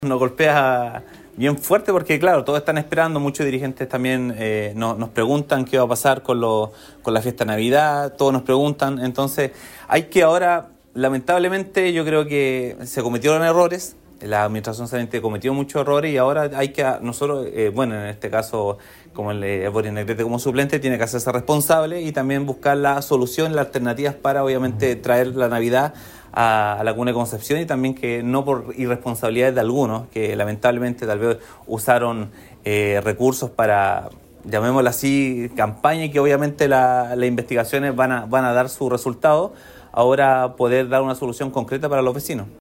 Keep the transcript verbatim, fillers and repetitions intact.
Nos golpea bien fuerte porque, claro, todos están esperando, muchos dirigentes también eh, nos, nos preguntan qué va a pasar con, lo, con la fiesta de Navidad, todos nos preguntan, entonces hay que ahora, lamentablemente, yo creo que se cometieron errores, la administración saliente cometió muchos errores y ahora hay que, nosotros, eh, bueno, en este caso, como el eh, Boris Negrete como suplente, tiene que hacerse responsable y también buscar la solución, las alternativas para, obviamente, traer la Navidad a, a la Comuna de Concepción y también que no por irresponsabilidades de algunos, que lamentablemente tal vez usaron eh, recursos para, llamémoslo así, campaña y que obviamente la, las investigaciones van a, van a dar su resultado, ahora poder dar una solución concreta para los vecinos.